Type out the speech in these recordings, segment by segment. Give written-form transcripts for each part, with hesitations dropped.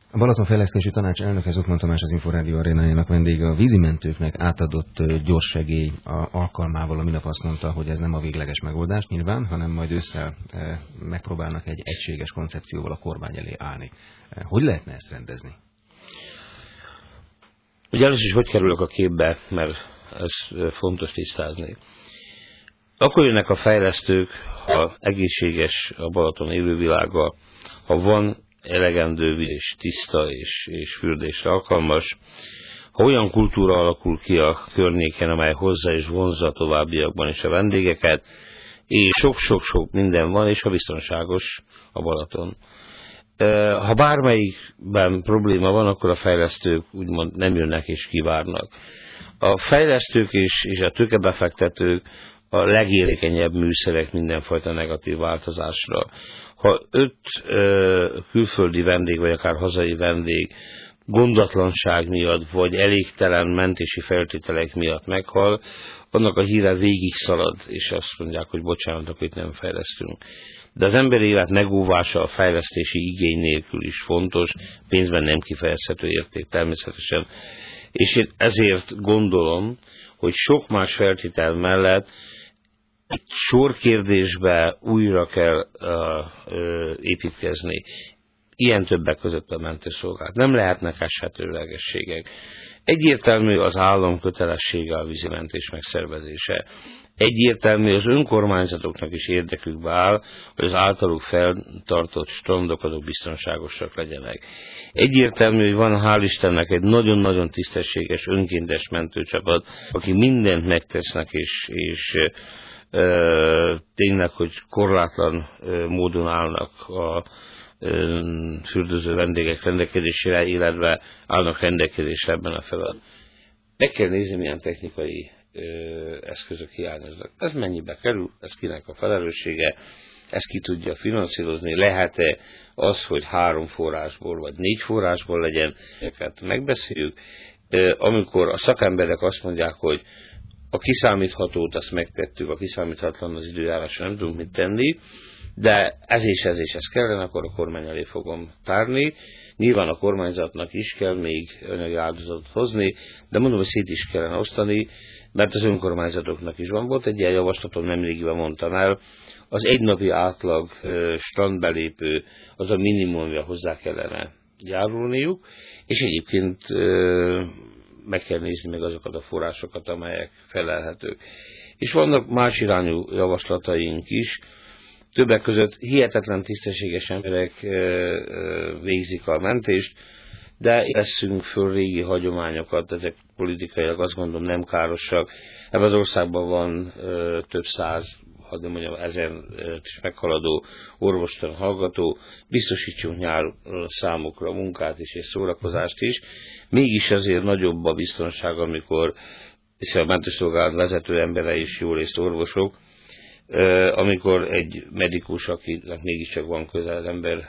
A Balatonfejlesztési Tanács elnöke Zuckmann Tamás, az Inforádió arénájának vendége. A vízimentőknek átadott gyorssegély alkalmával a minap azt mondta, hogy ez nem a végleges megoldás nyilván, hanem majd ősszel megpróbálnak egy egységes koncepcióval a kormány elé állni. Hogy lehetne ezt rendezni? Ugye először is hogy kerülök a képbe, mert ez fontos tisztázni. Akkor jönnek a fejlesztők, ha egészséges a Balaton élővilága, ha van elegendő víz és tiszta és fürdésre alkalmas, ha olyan kultúra alakul ki a környéken, amely hozzá és vonzza továbbiakban is a vendégeket, és sok-sok-sok minden van, és a biztonságos a Balaton. Ha bármelyikben probléma van, akkor a fejlesztők úgymond nem jönnek és kivárnak. A fejlesztők és a tőkebefektetők a legélékenyebb műszerek mindenfajta negatív változásra. Ha 5 külföldi vendég, vagy akár hazai vendég gondatlanság miatt, vagy elégtelen mentési feltételek miatt meghal, annak a híre végig szalad, és azt mondják, hogy bocsánat, akkor itt nem fejlesztünk. De az emberi élet megóvása a fejlesztési igény nélkül is fontos, pénzben nem kifejezhető érték természetesen. És én ezért gondolom, hogy sok más feltétel mellett egy sor kérdésbe újra kell építkezni. Ilyen többek között a mentőszolgálat. Nem lehetnek esetőlegességek. Egyértelmű az állam kötelessége a vízimentés megszervezése. Egyértelmű az önkormányzatoknak is érdekükbe áll, hogy az általuk feltartott strandok azok biztonságosak legyenek. Egyértelmű, hogy van hál' Istennek egy nagyon-nagyon tisztességes önkéntes mentőcsapat, aki mindent megtesznek és tényleg, hogy korlátlan módon állnak a fürdőző vendégek rendelkezésére, illetve állnak rendelkezésre ebben a feladatban. Meg kell nézni, milyen technikai eszközök hiányoznak. Ez mennyibe kerül, ez kinek a felelőssége, ezt ki tudja finanszírozni, lehet-e az, hogy 3 forrásból vagy 4 forrásból legyen, ezeket megbeszéljük. Amikor a szakemberek azt mondják, hogy a kiszámíthatót azt megtettük, a kiszámíthatatlan az időjárásra nem tudunk mit tenni, de ez kellene, akkor a kormány elé fogom tárni. Nyilván a kormányzatnak is kell még anyagi áldozatot hozni, de mondom, hogy szét is kellene osztani, mert az önkormányzatoknak is van. Volt egy ilyen javaslatom, nemrégiben mondtam el, az egynapi átlag strandbelépő az a minimum, amivel hozzá kellene járulniuk, és egyébként meg kell nézni meg azokat a forrásokat, amelyek felelhetők. És vannak más irányú javaslataink is, többek között hihetetlen tisztességes emberek végzik a mentést, de veszünk föl régi hagyományokat, ezek politikailag azt gondolom nem károsak. Ebben az országban van több száz, hadd mondjam, 1000 is meghaladó orvostan hallgató, biztosítsunk nyár számukra munkát is és szórakozást is. Mégis azért nagyobb a biztonság, amikor, hiszen a mentőszolgálat vezető embere is jó részt orvosok, amikor egy medikus, akinek mégiscsak van közel az ember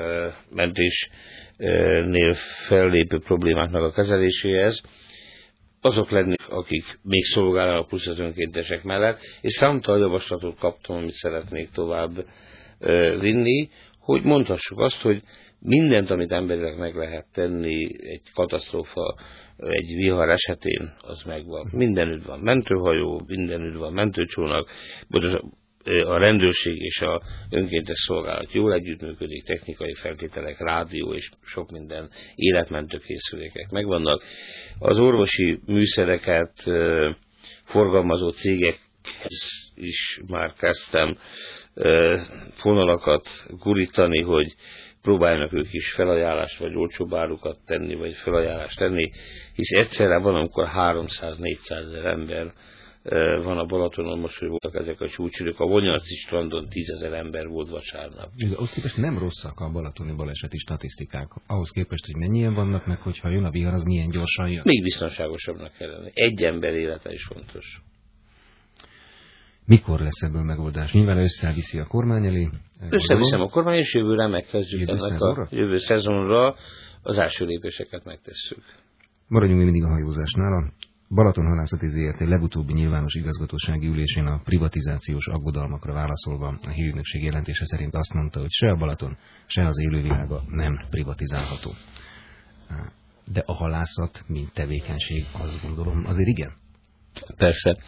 mentésnél fellépő problémáknak a kezeléséhez, azok lennék, akik még szolgálnak plusz az önkéntesek mellett, és számtalan javaslatot kaptam, amit szeretnék tovább vinni, hogy mondhassuk azt, hogy mindent, amit emberileg meg lehet tenni egy katasztrófa, egy vihar esetén, az megvan. Mindenütt van mentőhajó, mindenütt van mentőcsónak, a rendőrség és a önkéntes szolgálat jól együttműködik, technikai feltételek, rádió és sok minden életmentő készülékek megvannak. Az orvosi műszereket forgalmazó cégekhez is már kezdtem fonalakat gurítani, hogy próbáljanak ők is felajánlást, vagy olcsóbb árukat tenni, vagy felajánlást tenni, hisz egyszerre van, amikor 300-400 ezer ember van a Balatonon, most, hogy voltak ezek a csúcsidők, a Vonyarci strandon 10 000 ember volt vasárnap. De ahhoz képest nem rosszak a balatoni baleseti statisztikák. Ahhoz képest, hogy mennyien vannak, meg hogyha jön a vihar, az milyen gyorsan jön. Még biztonságosabbnak kell lenni. Egy ember élete is fontos. Mikor lesz ebből megoldás? Nyilván ősszel viszi a kormány elé. Összeviszem a kormány, és jövőre megkezdjük ennek a jövő szezonra az első lépéseket megtesszük. Maradjunk mindig a hajózásnál. A Balaton Halászati Zrt. legutóbbi nyilvános igazgatósági ülésén a privatizációs aggodalmakra válaszolva a hírügynökség jelentése szerint azt mondta, hogy se a Balaton, se az élővilága nem privatizálható. De a halászat, mint tevékenység, azt gondolom, azért igen? Persze.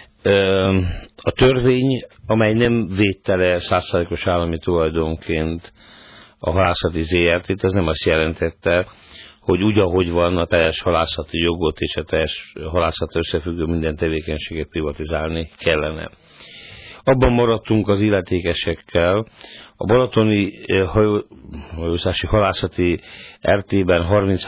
A törvény, amely nem védte le 100%-os állami tulajdonként a halászati ZRT-t, ez nem azt jelentette, hogy úgy, ahogy van, a teljes halászati jogot és a teljes halászat összefüggő minden tevékenységet privatizálni kellene. Abban maradtunk az illetékesekkel, a balatoni hajózási halászati RT-ben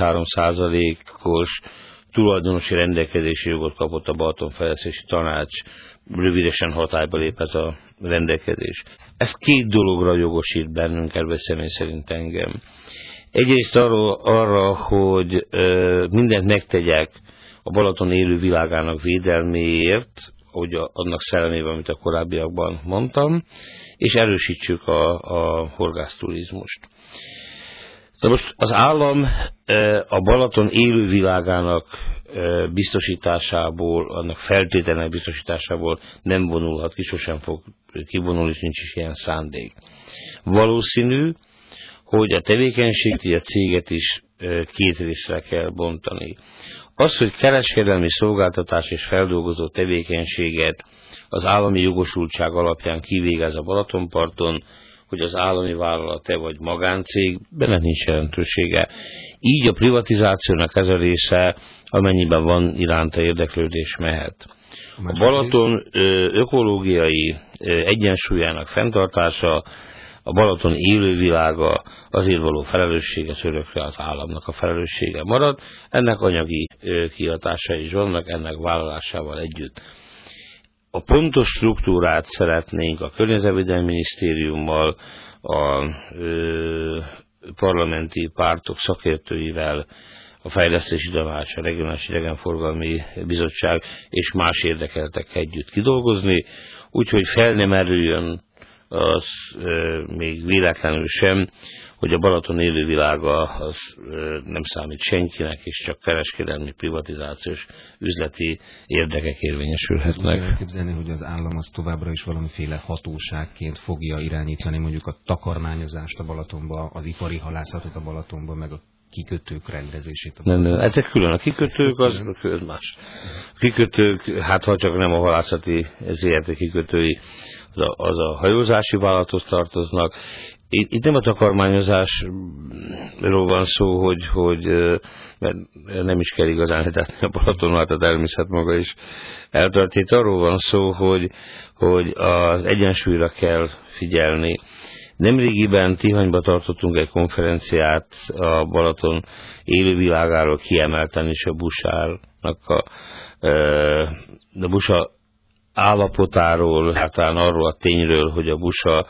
33%-os tulajdonosi rendelkezési jogot kapott a Balatonfejlesztési Tanács, rövidesen hatályba lép ez a rendelkezés. Ez két dologra jogosít bennünket, vagy személy szerint engem. Egyrészt arra, hogy mindent megtegyek a Balaton élő világának védelméért, ahogy annak szellemében, amit a korábbiakban mondtam, és erősítsük a horgászturizmust. De most az állam a Balaton élővilágának biztosításából, annak feltételnek biztosításából nem vonulhat ki, sosem fog kivonulni, és nincs is ilyen szándék. Valószínű, hogy a tevékenységet, a céget is két részre kell bontani. Az, hogy kereskedelmi szolgáltatás és feldolgozó tevékenységet az állami jogosultság alapján kivégez a Balatonparton, hogy az állami vállalat-e vagy magáncég, benne nincs jelentősége. Így a privatizációnak ez a része, amennyiben van iránta érdeklődés, mehet. A Balaton ökológiai egyensúlyának fenntartása, a Balaton élővilága, azért való felelőssége örökre az államnak a felelőssége marad. Ennek anyagi kihatásai is vannak, ennek vállalásával együtt. A pontos struktúrát szeretnénk a Környezetvédelmi Minisztériummal, a parlamenti pártok szakértőivel, a Fejlesztési Tanács, a Regionális Idegenforgalmi Bizottság és más érdekeltek együtt kidolgozni, úgyhogy fel nem erüljön az még véletlenül sem, hogy a Balaton élővilága az nem számít senkinek, és csak kereskedelmi, privatizációs, üzleti érdekek érvényesülhetnek. Úgy elképzelni, hogy az állam az továbbra is valamiféle hatóságként fogja irányítani mondjuk a takarmányozást a Balatonba, az ipari halászatot a Balatonba, meg a kikötők rendezését. Nem, ezek külön. A kikötők az más. A kikötők, hát ha csak nem a halászati ZRT kikötői, az a hajózási vállalathoz tartoznak. Itt nem a takarmányozásról van szó, hogy mert nem is kell igazán hetetni a Balaton, hát a természet maga is eltart. Itt arról van szó, hogy az egyensúlyra kell figyelni. Nemrégiben Tihanyba tartottunk egy konferenciát a Balaton élővilágáról, kiemelten is a busárnak a busa állapotáról, hát arról a tényről, hogy a busa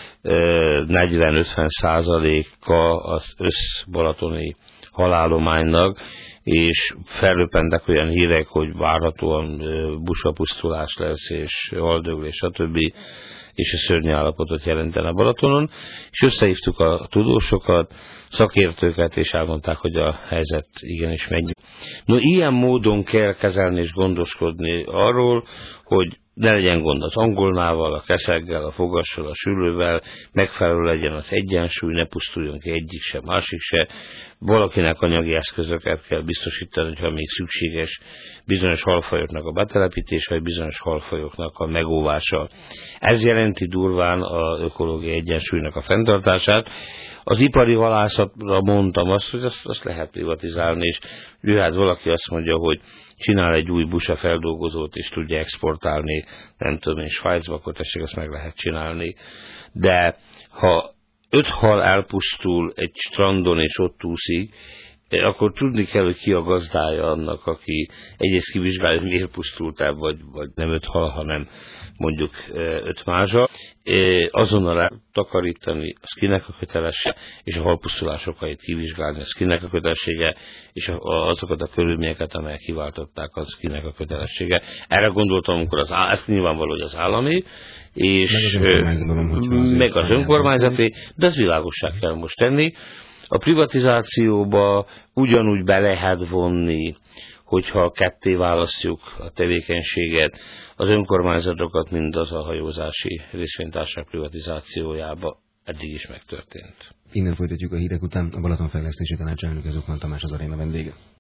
40-50%-a az összbalatoni halálománynak, és felröppentek olyan hírek, hogy várhatóan busapusztulás lesz, és haldöglés, stb. És a szörnyű állapotot jelentene a Balatonon, és összehívtuk a tudósokat, szakértőket, és elmondták, hogy a helyzet igenis megy. No, ilyen módon kell kezelni és gondoskodni arról, hogy ne legyen gond az angolnával, a keszeggel, a fogassal, a sülővel, megfelelő legyen az egyensúly, ne pusztuljon ki egyik se, másik se. Valakinek anyagi eszközöket kell biztosítani, hogyha még szükséges bizonyos halfajoknak a betelepítése, vagy bizonyos halfajoknak a megóvása. Ez jelenti durván az ökológiai egyensúlynak a fenntartását. Az ipari halászatra mondtam azt, hogy azt lehet privatizálni, és hát valaki azt mondja, hogy csinál egy új busa feldolgozót, és tudja exportálni, nem tudom én, Svájcba, akkor tessék, azt meg lehet csinálni. De ha 5 hal elpusztul egy strandon, és ott úszik, akkor tudni kell, hogy ki a gazdája annak, aki egyrészt kivizsgálja, hogy miért pusztult el, vagy nem 5 hal, hanem mondjuk 5 mázsa. Azonnal eltakarítani, az kinek a kötelessége, és a halpusztulás okait kivizsgálni, az kinek a kötelessége, és azokat a körülményeket, amelyek kiváltották, az kinek a kötelessége. Erre gondoltam, amikor ez nyilvánvaló, hogy az állami, és meg az önkormányzati, de ez világossá kell most tenni. A privatizációba ugyanúgy be lehet vonni, hogyha ketté választjuk a tevékenységet, az önkormányzatokat, mint az a hajózási részvénytársaság privatizációjába. eddig is megtörtént. Innen folytatjuk a hírek után. A Balatonfejlesztési Tanács elnöke Zokman Tamás az aréna vendége.